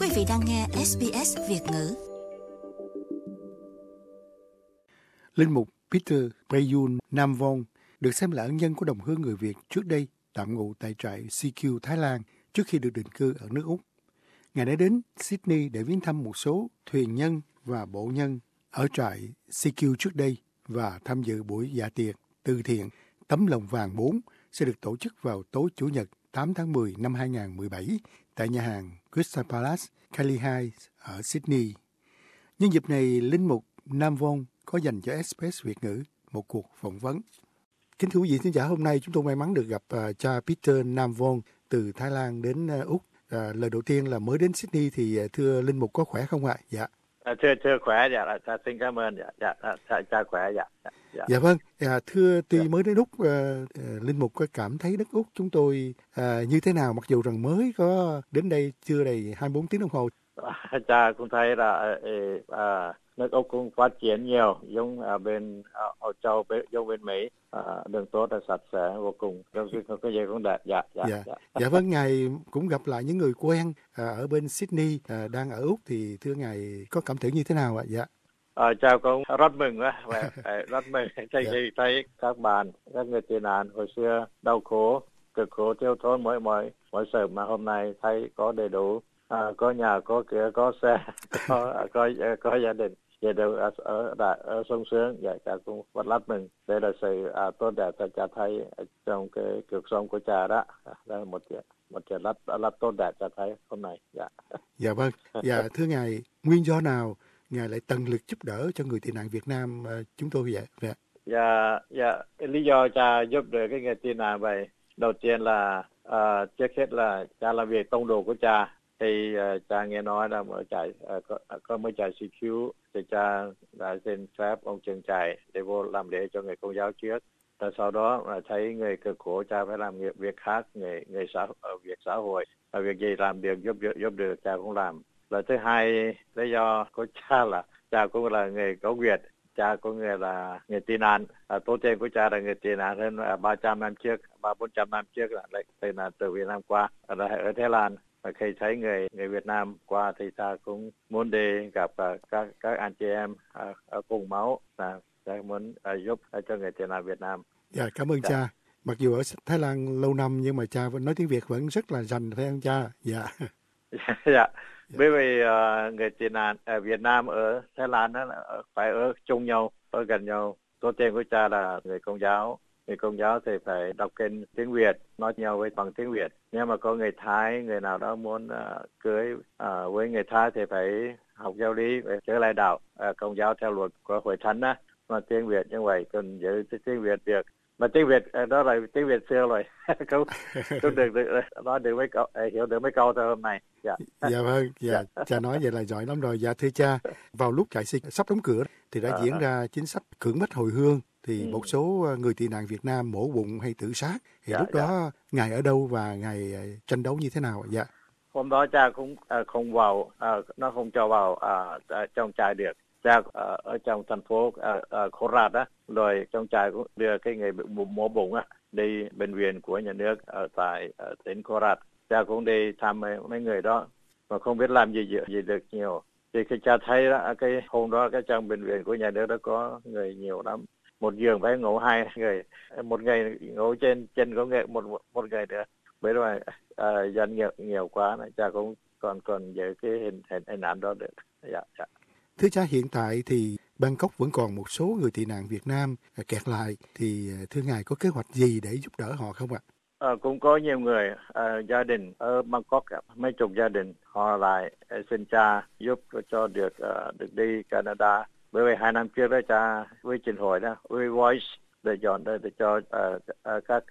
Quý vị đang nghe SBS Việt ngữ. Linh mục Peter Prayun Namvong được xem là ân nhân của đồng hương người Việt trước đây tạm ngụ tại trại CQ Thái Lan trước khi được định cư ở nước Úc. Ngài đã đến Sydney để viếng thăm một số thuyền nhân và bộ nhân ở trại CQ trước đây và tham dự buổi dạ tiệc từ thiện Tấm lòng vàng 4 sẽ được tổ chức vào tối Chủ nhật 8 tháng 10 năm 2017 tại nhà hàng Crystal Palace, Cali Heights ở Sydney. Nhân dịp này, Linh mục Namvong có dành cho SBS Việt ngữ một cuộc phỏng vấn. Kính thưa quý vị khán giả, hôm nay chúng tôi may mắn được gặp cha Peter Namvong từ Thái Lan đến Úc. Lời đầu tiên là mới đến Sydney thì thưa Linh mục có khỏe không ạ? Dạ. Thưa khỏe, dạ, xin cảm ơn, cha khỏe, dạ. Dạ vâng, thưa tuy mới đến Úc, Linh mục có cảm thấy đất Úc chúng tôi như thế nào, mặc dù rằng mới có đến đây chưa đầy 24 tiếng đồng hồ? Cha cũng thấy là nước Úc cũng phát triển nhiều, giống bên Âu Châu, giống bên Mỹ, đường tốt là sạch sẽ vô cùng, cái gì cũng đẹp, Dạ vâng, Ngài cũng gặp lại những người quen ở bên Sydney đang ở Úc thì thưa Ngài có cảm tưởng như thế nào ạ? Dạ. Cha cũng rất mừng quá, rất mừng thấy các bạn, các người tị nạn hồi xưa đau khổ, cực khổ thiếu thốn mỗi sự mà hôm nay thấy có đầy đủ, có nhà, có cửa, có xe, có gia đình, vậy đều ở sung sướng, vậy cha cũng rất mừng. Đây là sự tốt đẹp cho cha thấy trong cái cuộc sống của cha đó, đó là một chuyện rất tốt đẹp cha thấy hôm nay. Dạ vâng, dạ thưa Ngài, nguyên do nào Ngài lại tận lực giúp đỡ cho người tị nạn Việt Nam chúng tôi vậy? Dạ, lý do cha giúp đỡ cái người tị nạn vậy, đầu tiên là trước hết là cha làm việc tông đồ của cha, thì cha nghe nói là mới chạy CQ, thì cha đã xin phép ông trưởng trại để vô làm lễ cho người Công giáo trước. Rồi sau đó là thấy người cực khổ, cha phải làm việc khác, việc xã hội, việc gì làm được giúp được cha cũng làm. Rồi thứ hai, lý do của cha là cha cũng là người gốc Việt, cha cũng là người tị nạn. Tổ tiên của cha là người tị nạn hơn 300 năm trước, 400 năm trước là từ Việt Nam qua ở Thái Lan. Và khi thấy người Việt Nam qua thì ta cũng muốn đi gặp các anh chị em ở cùng máu, ta muốn giúp cho người tị nạn Việt Nam. Dạ, cảm ơn cha. Mặc dù ở Thái Lan lâu năm nhưng mà cha vẫn nói tiếng Việt vẫn rất là rành, phải không cha? Dạ. Dạ. Bởi vì người tị nạn Việt Nam ở Thái Lan đó phải ở chung nhau, ở gần nhau. Tổ tiên của cha là người Công giáo. Người Công giáo thì phải đọc kinh tiếng Việt, nói nhau với bằng tiếng Việt. Nhưng mà có người Thái, người nào đó muốn cưới với người Thái thì phải học giáo lý, phải trở lại đạo Công giáo theo luật của Hội Thánh á. Mà tiếng Việt như vậy, cần giữ tiếng Việt được. Mà tiếng Việt đó là tiếng Việt xưa rồi, cũng được nói được mấy câu, hiểu được mấy câu thôi hôm nay. Dạ vâng, cha nói vậy là giỏi lắm rồi. Dạ thưa cha, vào lúc trại sắp đóng cửa thì đã diễn ra chính sách cưỡng bách hồi hương, thì một số người tị nạn Việt Nam mổ bụng hay tự sát. Thì lúc đó Ngài ở đâu và Ngài tranh đấu như thế nào? Dạ. Hôm đó cha cũng không vào, nó không cho vào trong trại được. Cha ở trong thành phố Khorat đó, rồi trong trại cũng đưa cái người mổ bụng á đi bệnh viện của nhà nước ở tại tỉnh Khorat. Cha cũng đi thăm mấy người đó mà không biết làm gì được nhiều. Thì khi cha thấy đó, cái hôm đó cái trong bệnh viện của nhà nước đó có người nhiều lắm, một giường phải ngủ 2 người, một người ngủ trên có người một người nữa. Bởi vì dân nhiều quá này, cha cũng còn giữ cái hình ảnh đó được. Dạ. Thưa cha, hiện tại thì Bangkok vẫn còn một số người tị nạn Việt Nam kẹt lại, thì thưa Ngài có kế hoạch gì để giúp đỡ họ không ạ? Cũng có nhiều người, gia đình ở Bangkok, mấy chục gia đình họ lại xin cha giúp cho được đi Canada. Bởi vì 2 năm trước đó cha với trình hội đó, với Voice để chọn để cho các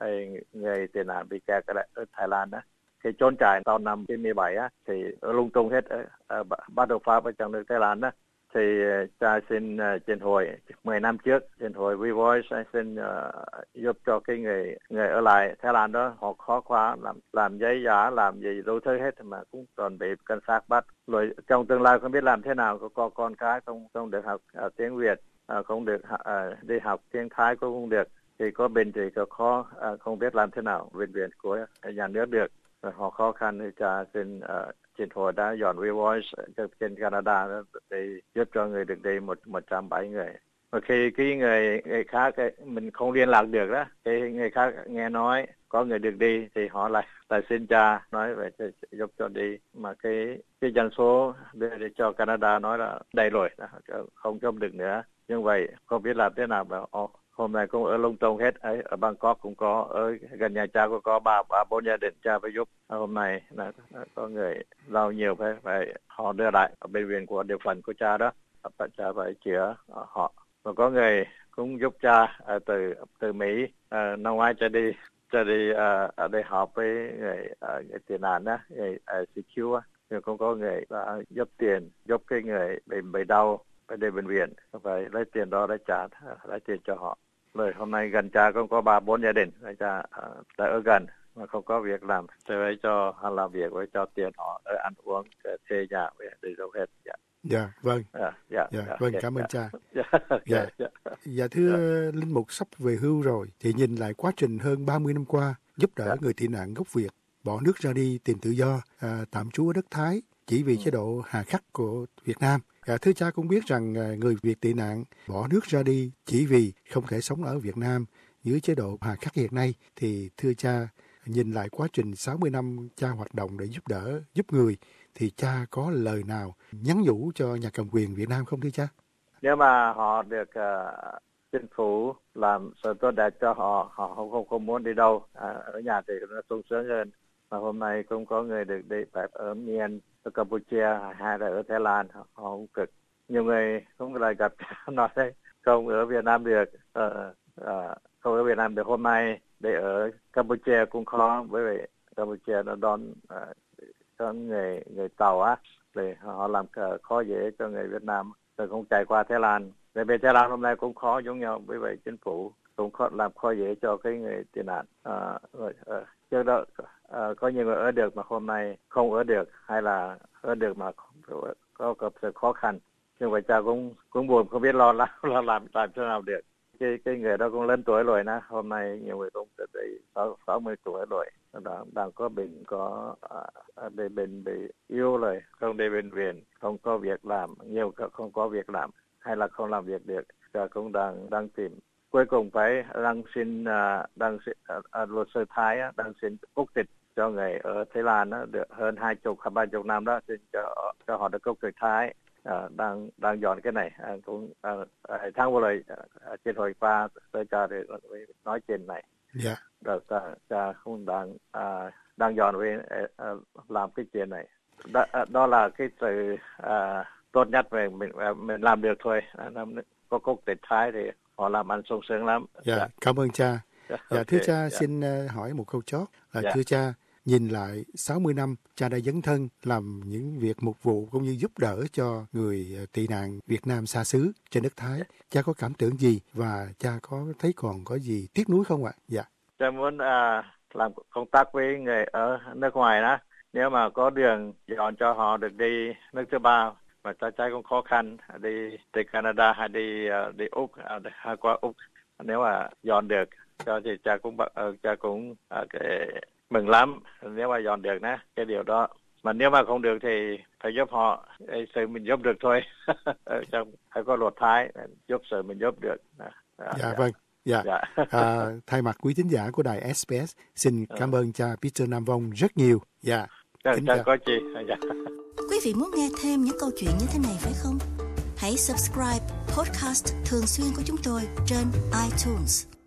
người tị nạn bị kẹt ở Thái Lan đó. Cái trốn trại sau năm 97 á thì lung tung hết, bắt đầu Pháp ở trong nước Thái Lan đó. Thì cha xin trình hội 10 năm trước, trình hội We Voice xin giúp cho cái người ở lại Thái Lan đó, họ khó quá, làm giấy giả, làm gì đủ thứ hết mà cũng còn bị cảnh sát bắt. Rồi trong tương lai không biết làm thế nào, có con cái không được học tiếng Việt, không được đi học tiếng Thái cũng không được. Thì có bệnh thì có khó, không biết làm thế nào, bệnh viện của nhà nước được. Rồi họ khó khăn thì cha xin chính phủ đã dọn Voice trên Canada để giúp cho người được đi 107 người. Và khi cái người khác mình không liên lạc được đó, cái người khác nghe nói có người được đi thì họ lại xin cha nói về giúp cho đi, mà cái dân số để cho Canada nói là đầy rồi, không chôm được nữa. Như vậy không biết làm thế nào mà hôm nay cũng ở Long Tông hết, ở Bangkok cũng có, ở gần nhà cha cũng có 3-4 gia đình cha phải giúp. Hôm nay là có người lao nhiều phải họ đưa lại ở bệnh viện của địa phận của cha đó, cha phải chữa họ. Và có người cũng giúp cha từ Mỹ, năm ngoái cha đi ở đây họp với người tị nạn đó, người CQ á, rồi cũng có người giúp tiền giúp cái người bị đau phải đi bệnh viện, phải lấy tiền đó để trả, lấy tiền cho họ. Rồi hôm nay gần cha cũng có 3-4 gia đình, cha đã ở gần mà không có việc làm, thì phải cho họ làm việc, với cho tiền họ ở ăn uống, thuê nhà, đi đâu hết. Dạ, vâng. Vâng, cảm ơn cha. Dạ, thưa linh mục, sắp về hưu rồi, thì nhìn lại quá trình hơn 30 năm qua giúp đỡ người tị nạn gốc Việt bỏ nước ra đi tìm tự do, tạm trú ở đất Thái chỉ vì chế độ hà khắc của Việt Nam. Thưa cha cũng biết rằng người Việt tị nạn bỏ nước ra đi chỉ vì không thể sống ở Việt Nam dưới chế độ hà khắc hiện nay, thì thưa cha, nhìn lại quá trình 60 năm cha hoạt động để giúp đỡ, giúp người, thì cha có lời nào nhắn nhủ cho nhà cầm quyền Việt Nam không thưa cha? Nếu mà họ được chính phủ làm sự tốt đẹp cho họ không muốn đi đâu, ở nhà thì nó sung sướng hơn. Mà hôm nay cũng có người được đi ở Miên, ở Campuchia hay là ở Thái Lan, họ không cực. Nhiều người cũng lại gặp nói đấy, không ở Việt Nam được, không ở Việt Nam được. Hôm nay để ở Campuchia cũng khó, bởi vì Campuchia nó đón có người Tàu á, để họ làm khó dễ cho người Việt Nam, rồi cũng chạy qua Thái Lan. Về Thái Lan hôm nay cũng khó giống nhau, bởi vậy chính phủ cũng làm khó dễ cho cái người tị nạn. Trước đó có nhiều người ở được mà hôm nay không ở được, hay là ở được mà có sự khó khăn. Nhưng mà cha cũng buồn, không biết lo làm thế nào được. Cái người đó cũng lớn tuổi rồi nè, hôm nay nhiều người cũng từ 60 tuổi rồi, đang có bệnh, bệnh bị yếu rồi, không đi bệnh viện, không có việc làm, nhiều không có việc làm hay là không làm việc được, cha cũng đang tìm. Cuối cùng phải luật sư Thái đang xin quốc tịch cho người ở Thái Lan đó, được hơn 20-30 năm đó, xin cho họ được quốc tịch Thái. Đang dọn cái này, cũng tháng vừa rồi trên hội qua tôi cho để nói chuyện này. Dạ. Rồi cha cũng đang dọn về làm cái chuyện này. Đó là cái sự tốt nhất về mình làm được thôi. Có quốc tịch Thái thì họ làm ăn sung sướng lắm. Dạ, cảm ơn cha. Dạ, thưa cha, xin hỏi một câu chót là thưa cha, nhìn lại 60 năm cha đã dấn thân làm những việc mục vụ cũng như giúp đỡ cho người tị nạn Việt Nam xa xứ trên đất Thái. Cha có cảm tưởng gì và cha có thấy còn có gì tiếc nuối không ạ? Dạ. Cha muốn làm công tác với người ở nước ngoài đó. Nếu mà có đường dọn cho họ được đi nước thứ ba, mà cha cũng khó khăn đi Canada hay đi Úc hay qua Úc, nếu mà dọn được thì cha cũng mừng lắm nếu mà dọn được nè cái điều đó. Mà nếu mà không được thì phải giúp họ sự mình giúp được thôi. Phải có luật Thái giúp sự mình giúp được. Dạ vâng. Dạ. Thay mặt quý thính giả của đài SBS, xin cảm ơn cha Peter Nam Vong rất nhiều. Dạ. Chẳng có chi. Dạ. Quý vị muốn nghe thêm những câu chuyện như thế này phải không? Hãy subscribe podcast thường xuyên của chúng tôi trên iTunes.